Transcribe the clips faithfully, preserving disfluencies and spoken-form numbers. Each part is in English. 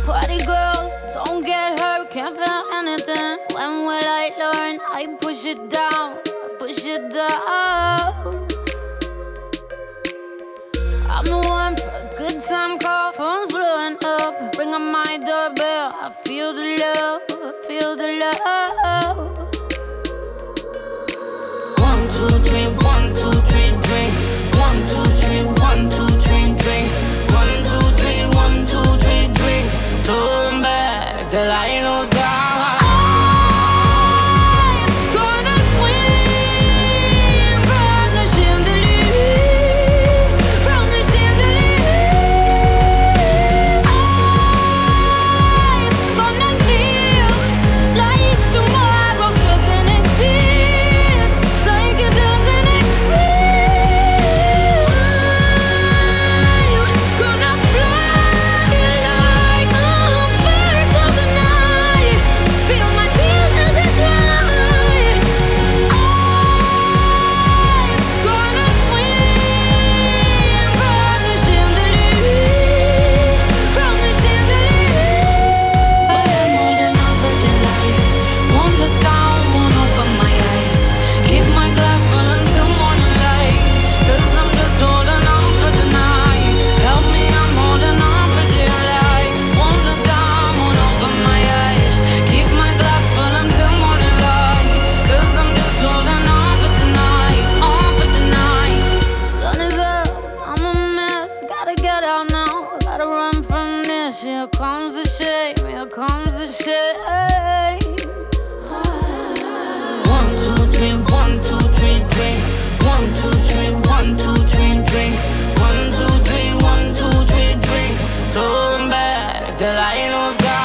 Party girls, don't get hurt, can't feel anything. When will I learn? I push it down, push it down. I'm the one for a good time call, phone's blowing up. Ring on my doorbell, I feel the love, I feel the love. One, two, three, one, two, three, drink. One, two, three, one, two, three, drink. One, two, three, one, two, three, drink. Turn back till I lose God. Here comes the shame, here comes the shame. One, two, three, one, two, three, drink. One, two, three, one, two, three, drink. One, two, three, one, two, three, drink. Turn back till I lose God.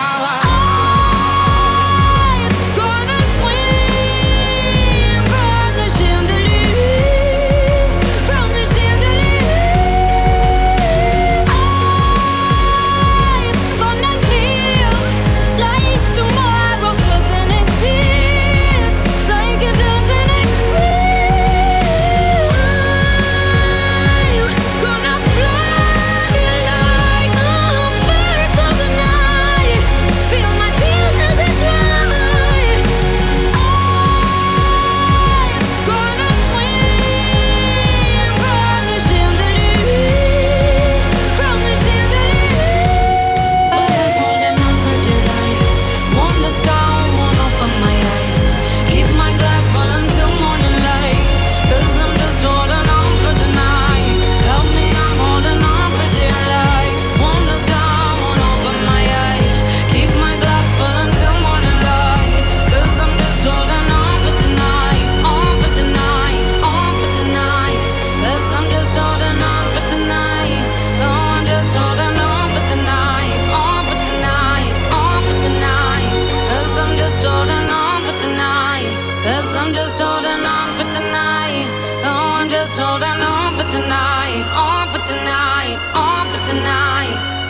Cause I'm just holding on for tonight. Oh, I'm just holding on for tonight. On for tonight. On for tonight.